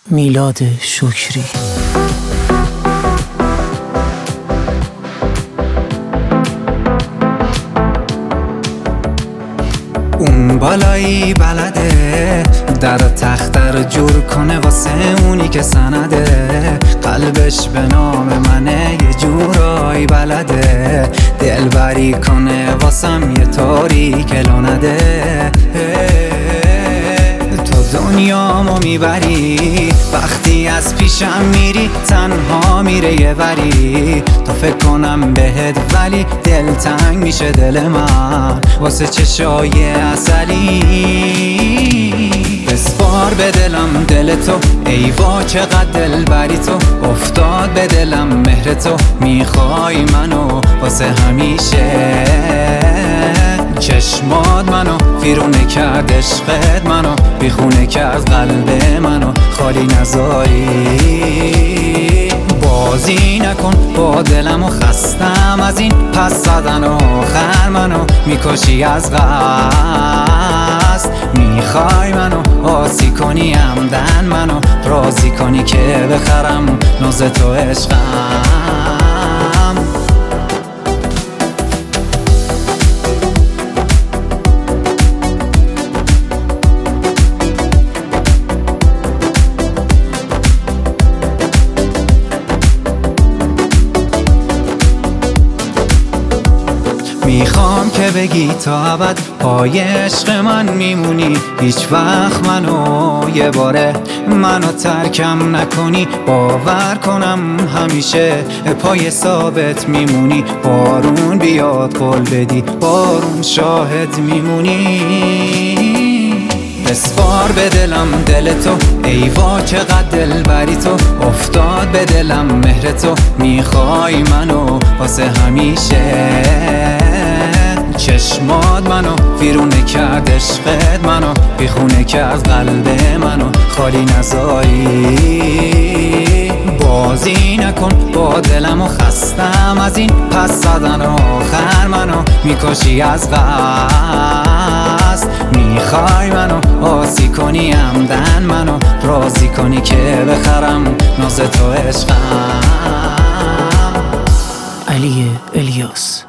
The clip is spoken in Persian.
میلاد شکری. اون بالایی بلده در تختر جور کنه واسه اونی که سنده، قلبش به نام منه یه جورایی بلده، دلبری کنه واسم یه طوری که لنده. تو دنیامو میبری وقتی از پیشم میری، تنها میره یه وری، تو فکر کنم بهت ولی دلتنگ میشه دل من واسه چشای عسلی. بسپار به دلم دل تو ای وا چقدر دل بری، تو افتاد به دلم مهر تو، میخوای منو واسه همیشه. چشمات منو ویرونه کرد، عشقت منو بیخونه کرد، قلب منو خالی نذاری. بازی نکن با دلم و خستم از این پس زدن و آخر منو میکشی از قصد. میخوای منو آسی کنی عمدن، منو راضی کنی که بخرم ناز تو عشقم. میخوام که بگی تا ابد پای عشق من میمونی، هیچ وقت منو یه باره منو ترکم نکنی، باور کنم همیشه پای ثابت میمونی. بارون بیاد قول بدی بارون شاهد میمونی. بسپار به دلم دل تو ای وا چقدر دل بری، تو افتاد به دلم مهر تو، میخوای منو واسه همیشه. چشمات منو ویرونه کرد، عشقت منو بیخونه کرد، قلب منو خالی نذاری. بازی نکن با دلم و خستم از این پس زدن و آخر منو میکشی از قصد. میخوای منو آسی کنی عمدن، منو راضی کنی که بخرم ناز تو عشقم. علی الیاس.